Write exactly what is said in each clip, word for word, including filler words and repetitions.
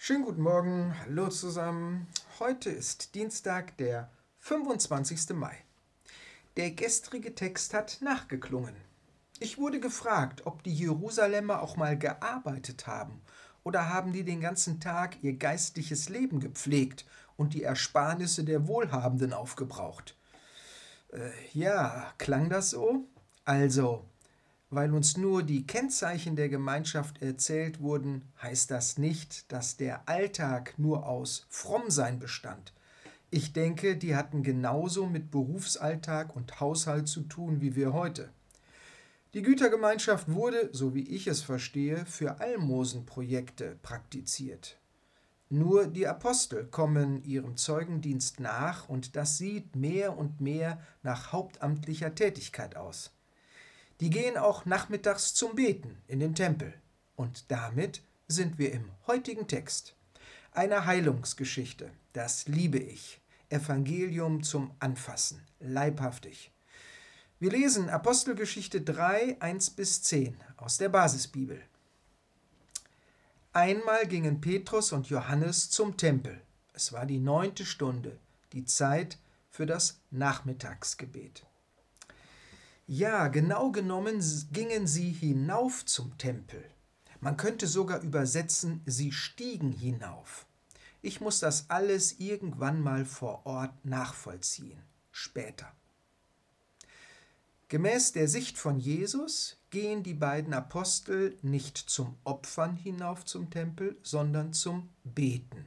Schönen guten Morgen, hallo zusammen. Heute ist Dienstag, der fünfundzwanzigste Mai. Der gestrige Text hat nachgeklungen. Ich wurde gefragt, ob die Jerusalemer auch mal gearbeitet haben oder haben die den ganzen Tag ihr geistliches Leben gepflegt und die Ersparnisse der Wohlhabenden aufgebraucht. Äh, ja, klang das so? Also, weil uns nur die Kennzeichen der Gemeinschaft erzählt wurden, heißt das nicht, dass der Alltag nur aus Frommsein bestand. Ich denke, die hatten genauso mit Berufsalltag und Haushalt zu tun wie wir heute. Die Gütergemeinschaft wurde, so wie ich es verstehe, für Almosenprojekte praktiziert. Nur die Apostel kommen ihrem Zeugendienst nach und das sieht mehr und mehr nach hauptamtlicher Tätigkeit aus. Die gehen auch nachmittags zum Beten in den Tempel. Und damit sind wir im heutigen Text. Eine Heilungsgeschichte, das liebe ich. Evangelium zum Anfassen, leibhaftig. Wir lesen Apostelgeschichte drei, eins bis zehn aus der Basisbibel. Einmal gingen Petrus und Johannes zum Tempel. Es war die neunte Stunde, die Zeit für das Nachmittagsgebet. Ja, genau genommen gingen sie hinauf zum Tempel. Man könnte sogar übersetzen, sie stiegen hinauf. Ich muss das alles irgendwann mal vor Ort nachvollziehen, später. Gemäß der Sicht von Jesus gehen die beiden Apostel nicht zum Opfern hinauf zum Tempel, sondern zum Beten.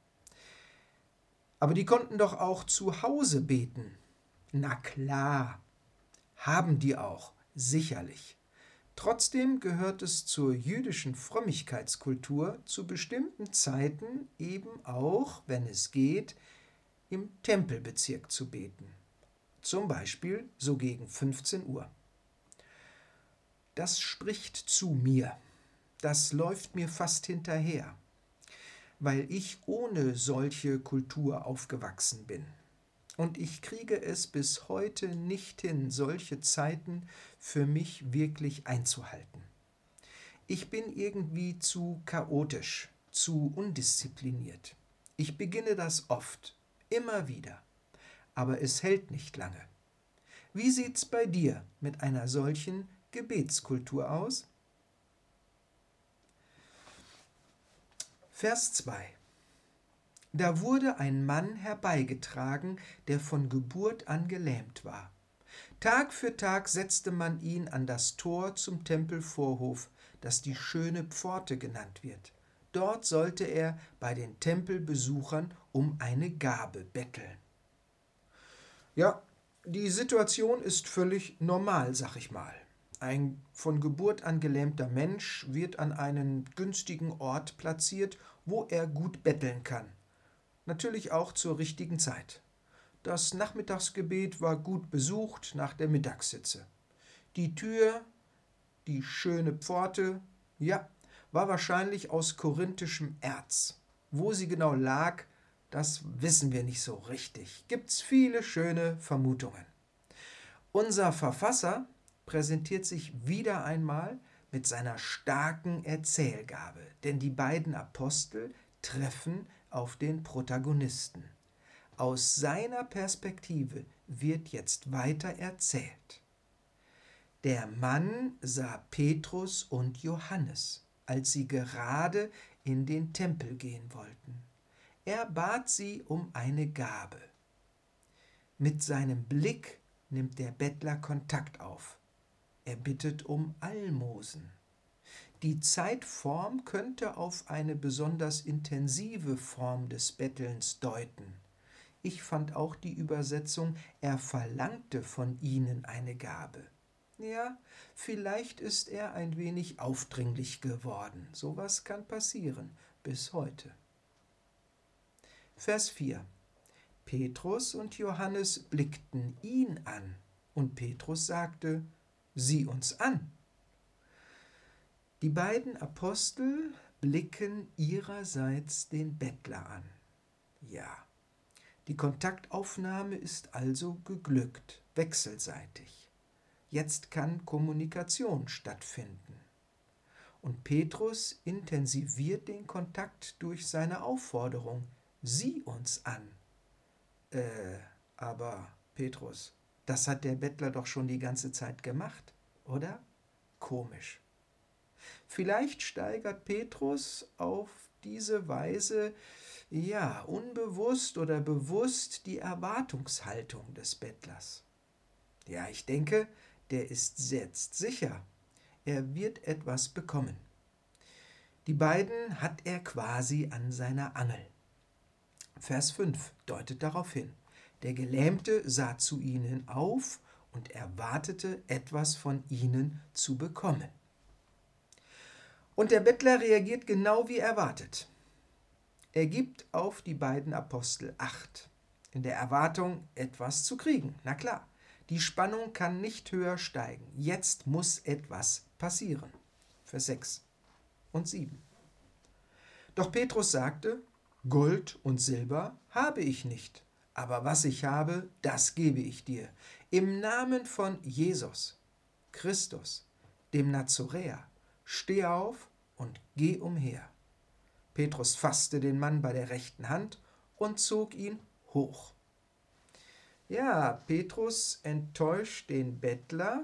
Aber die konnten doch auch zu Hause beten. Na klar. Haben die auch, sicherlich. Trotzdem gehört es zur jüdischen Frömmigkeitskultur zu bestimmten Zeiten eben auch, wenn es geht, im Tempelbezirk zu beten. Zum Beispiel so gegen fünfzehn Uhr. Das spricht zu mir. Das läuft mir fast hinterher, weil ich ohne solche Kultur aufgewachsen bin. Und ich kriege es bis heute nicht hin, solche Zeiten für mich wirklich einzuhalten. Ich bin irgendwie zu chaotisch, zu undiszipliniert. Ich beginne das oft, immer wieder, aber es hält nicht lange. Wie sieht's bei dir mit einer solchen Gebetskultur aus? Vers zwei. Da wurde ein Mann herbeigetragen, der von Geburt an gelähmt war. Tag für Tag setzte man ihn an das Tor zum Tempelvorhof, das die schöne Pforte genannt wird. Dort sollte er bei den Tempelbesuchern um eine Gabe betteln. Ja, die Situation ist völlig normal, sag ich mal. Ein von Geburt an gelähmter Mensch wird an einen günstigen Ort platziert, wo er gut betteln kann. Natürlich auch zur richtigen Zeit. Das Nachmittagsgebet war gut besucht nach der Mittagssitze. Die Tür, die schöne Pforte, ja, war wahrscheinlich aus korinthischem Erz. Wo sie genau lag, das wissen wir nicht so richtig. Gibt's viele schöne Vermutungen. Unser Verfasser präsentiert sich wieder einmal mit seiner starken Erzählgabe, denn die beiden Apostel treffen auf den Protagonisten. Aus seiner Perspektive wird jetzt weiter erzählt. Der Mann sah Petrus und Johannes, als sie gerade in den Tempel gehen wollten. Er bat sie um eine Gabe. Mit seinem Blick nimmt der Bettler Kontakt auf. Er bittet um Almosen. Die Zeitform könnte auf eine besonders intensive Form des Bettelns deuten. Ich fand auch die Übersetzung, er verlangte von ihnen eine Gabe. Ja, vielleicht ist er ein wenig aufdringlich geworden. Sowas kann passieren, bis heute. Vers vier. Petrus und Johannes blickten ihn an, und Petrus sagte, sieh uns an. Die beiden Apostel blicken ihrerseits den Bettler an. Ja, die Kontaktaufnahme ist also geglückt, wechselseitig. Jetzt kann Kommunikation stattfinden. Und Petrus intensiviert den Kontakt durch seine Aufforderung: Sieh uns an. Äh, aber Petrus, das hat der Bettler doch schon die ganze Zeit gemacht, oder? Komisch. Vielleicht steigert Petrus auf diese Weise, ja, unbewusst oder bewusst die Erwartungshaltung des Bettlers. Ja, ich denke, der ist jetzt sicher, er wird etwas bekommen. Die beiden hat er quasi an seiner Angel. Vers fünf deutet darauf hin. Der Gelähmte sah zu ihnen auf und erwartete, etwas von ihnen zu bekommen. Und der Bettler reagiert genau wie erwartet. Er gibt auf die beiden Apostel Acht, in der Erwartung, etwas zu kriegen. Na klar, die Spannung kann nicht höher steigen. Jetzt muss etwas passieren. Vers sechs und sieben. Doch Petrus sagte: Gold und Silber habe ich nicht, aber was ich habe, das gebe ich dir. Im Namen von Jesus, Christus, dem Nazoräer, steh auf und geh umher. Petrus fasste den Mann bei der rechten Hand und zog ihn hoch. Ja, Petrus enttäuscht den Bettler.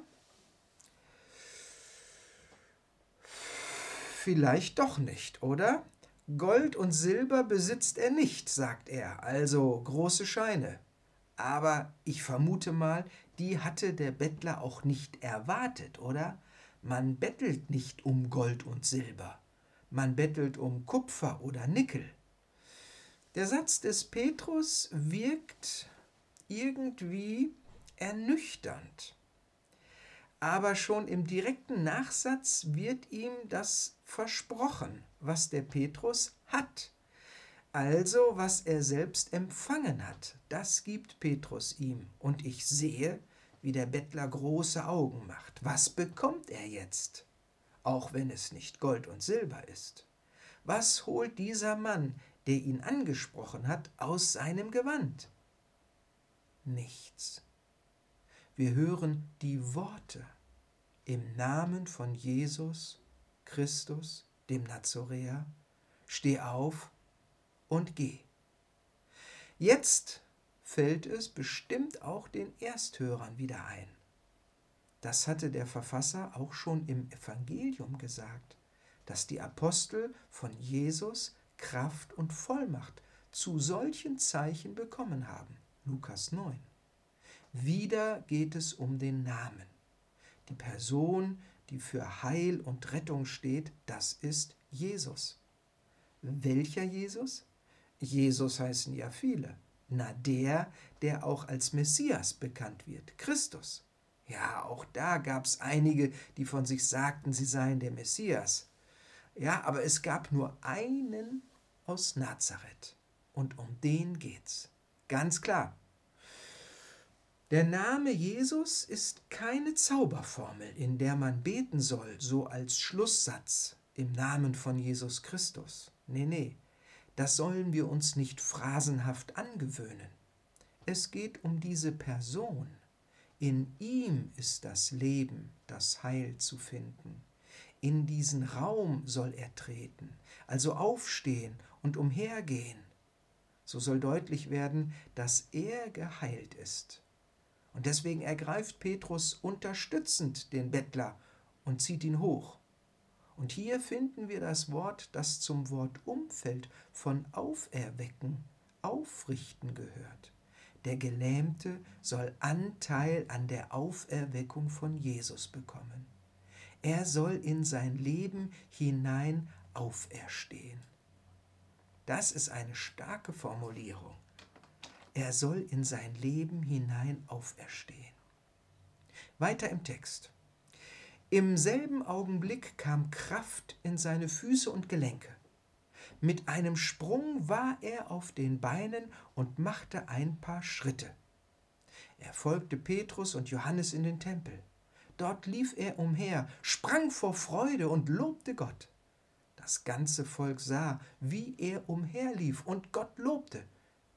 Vielleicht doch nicht, oder? Gold und Silber besitzt er nicht, sagt er, also große Scheine. Aber ich vermute mal, die hatte der Bettler auch nicht erwartet, oder? Man bettelt nicht um Gold und Silber. Man bettelt um Kupfer oder Nickel. Der Satz des Petrus wirkt irgendwie ernüchternd. Aber schon im direkten Nachsatz wird ihm das versprochen, was der Petrus hat. Also, was er selbst empfangen hat, das gibt Petrus ihm. Und ich sehe, wie der Bettler große Augen macht. Was bekommt er jetzt? Auch wenn es nicht Gold und Silber ist. Was holt dieser Mann, der ihn angesprochen hat, aus seinem Gewand? Nichts. Wir hören die Worte: Im Namen von Jesus, Christus, dem Nazoräer, steh auf und geh. Jetzt fällt es bestimmt auch den Ersthörern wieder ein. Das hatte der Verfasser auch schon im Evangelium gesagt, dass die Apostel von Jesus Kraft und Vollmacht zu solchen Zeichen bekommen haben. Lukas neun. Wieder geht es um den Namen. Die Person, die für Heil und Rettung steht, das ist Jesus. Welcher Jesus? Jesus heißen ja viele. Na, der, der auch als Messias bekannt wird, Christus. Ja, auch da gab es einige, die von sich sagten, sie seien der Messias. Ja, aber es gab nur einen aus Nazareth. Und um den geht's. Ganz klar. Der Name Jesus ist keine Zauberformel, in der man beten soll, so als Schlusssatz im Namen von Jesus Christus. Nee, nee, das sollen wir uns nicht phrasenhaft angewöhnen. Es geht um diese Person. In ihm ist das Leben, das Heil zu finden. In diesen Raum soll er treten, also aufstehen und umhergehen. So soll deutlich werden, dass er geheilt ist. Und deswegen ergreift Petrus unterstützend den Bettler und zieht ihn hoch. Und hier finden wir das Wort, das zum Wort Umfeld von auferwecken, aufrichten gehört. Der Gelähmte soll Anteil an der Auferweckung von Jesus bekommen. Er soll in sein Leben hinein auferstehen. Das ist eine starke Formulierung. Er soll in sein Leben hinein auferstehen. Weiter im Text. Im selben Augenblick kam Kraft in seine Füße und Gelenke. Mit einem Sprung war er auf den Beinen und machte ein paar Schritte. Er folgte Petrus und Johannes in den Tempel. Dort lief er umher, sprang vor Freude und lobte Gott. Das ganze Volk sah, wie er umherlief und Gott lobte.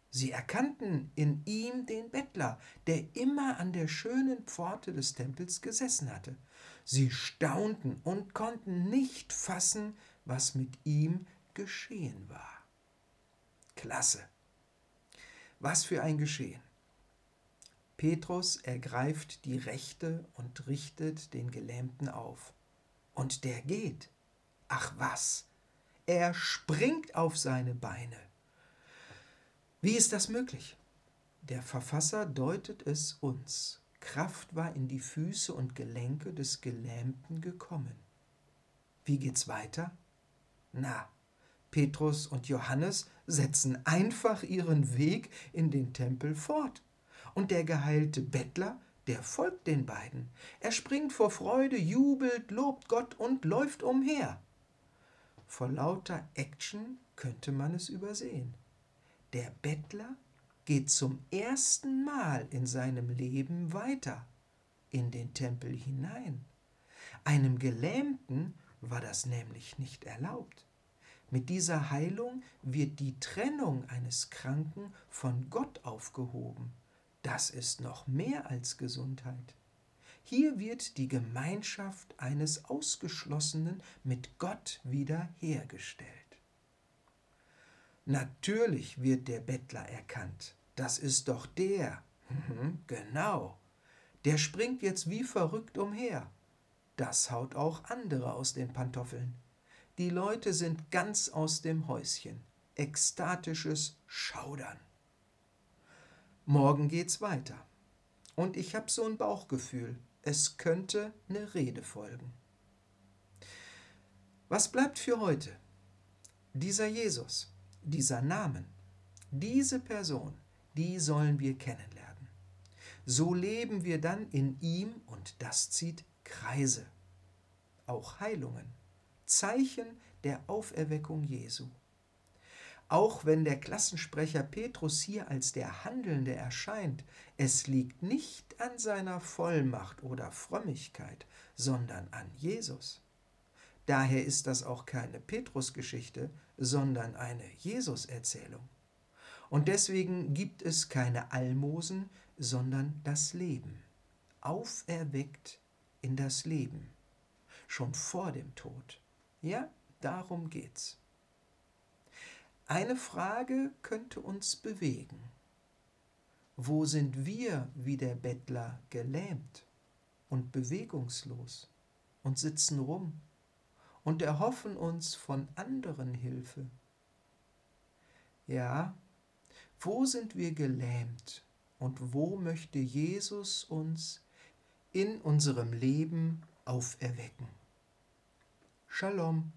Sie erkannten in ihm den Bettler, der immer an der schönen Pforte des Tempels gesessen hatte. Sie staunten und konnten nicht fassen, was mit ihm geschehen war. Klasse! Was für ein Geschehen! Petrus ergreift die Rechte und richtet den Gelähmten auf. Und der geht. Ach was! Er springt auf seine Beine. Wie ist das möglich? Der Verfasser deutet es uns. Kraft war in die Füße und Gelenke des Gelähmten gekommen. Wie geht's weiter? Na, Petrus und Johannes setzen einfach ihren Weg in den Tempel fort. Und der geheilte Bettler, der folgt den beiden. Er springt vor Freude, jubelt, lobt Gott und läuft umher. Vor lauter Action könnte man es übersehen. Der Bettler geht zum ersten Mal in seinem Leben weiter, in den Tempel hinein. Einem Gelähmten war das nämlich nicht erlaubt. Mit dieser Heilung wird die Trennung eines Kranken von Gott aufgehoben. Das ist noch mehr als Gesundheit. Hier wird die Gemeinschaft eines Ausgeschlossenen mit Gott wiederhergestellt. Natürlich wird der Bettler erkannt. Das ist doch der. Genau. Der springt jetzt wie verrückt umher. Das haut auch andere aus den Pantoffeln. Die Leute sind ganz aus dem Häuschen. Ekstatisches Schaudern. Morgen geht's weiter. Und ich habe so ein Bauchgefühl, es könnte eine Rede folgen. Was bleibt für heute? Dieser Jesus, dieser Namen, diese Person, die sollen wir kennenlernen. So leben wir dann in ihm und das zieht Kreise. Auch Heilungen, Zeichen der Auferweckung Jesu. Auch wenn der Klassensprecher Petrus hier als der Handelnde erscheint, es liegt nicht an seiner Vollmacht oder Frömmigkeit, sondern an Jesus. Daher ist das auch keine Petrus-Geschichte, sondern eine Jesus-Erzählung. Und deswegen gibt es keine Almosen, sondern das Leben. Auferweckt in das Leben. Schon vor dem Tod. Ja, darum geht's. Eine Frage könnte uns bewegen. Wo sind wir wie der Bettler gelähmt und bewegungslos und sitzen rum und erhoffen uns von anderen Hilfe? Ja, wo sind wir gelähmt und wo möchte Jesus uns in unserem Leben auferwecken? Shalom.